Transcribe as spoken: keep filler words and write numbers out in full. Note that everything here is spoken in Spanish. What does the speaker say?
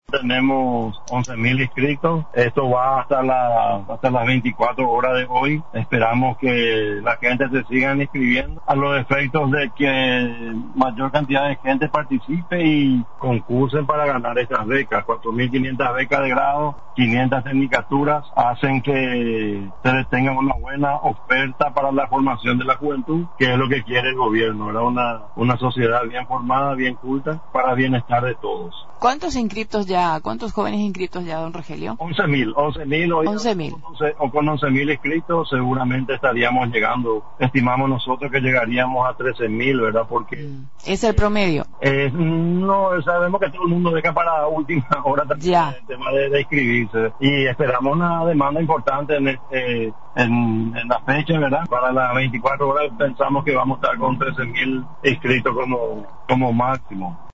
Tenemos once mil inscritos. Esto va hasta, la, hasta las veinticuatro horas de hoy. Esperamos que la gente se siga inscribiendo a los efectos de que mayor cantidad de gente participe y concursen para ganar estas becas. cuatro mil quinientas becas de grado, quinientas tecnicaturas, hacen que se tenga una buena oferta para la formación de la juventud, que es lo que quiere el gobierno, ¿verdad? Una, una sociedad bien formada, bien culta, para bienestar de todos. ¿Cuántos inscriptos ya, cuántos jóvenes inscriptos ya, don Rogelio? once mil, once mil hoy. once mil. O con once mil inscritos seguramente estaríamos llegando, estimamos nosotros que llegaríamos a trece mil, ¿verdad? Porque... Mm. ¿Es el promedio? Eh, no, sabemos que todo el mundo deja para última hora ya. el tema de, de inscribirse. Y esperamos una demanda importante en, este, en, en la fecha, ¿verdad? Para las veinticuatro horas pensamos que vamos a estar con trece mil inscritos como, como máximo.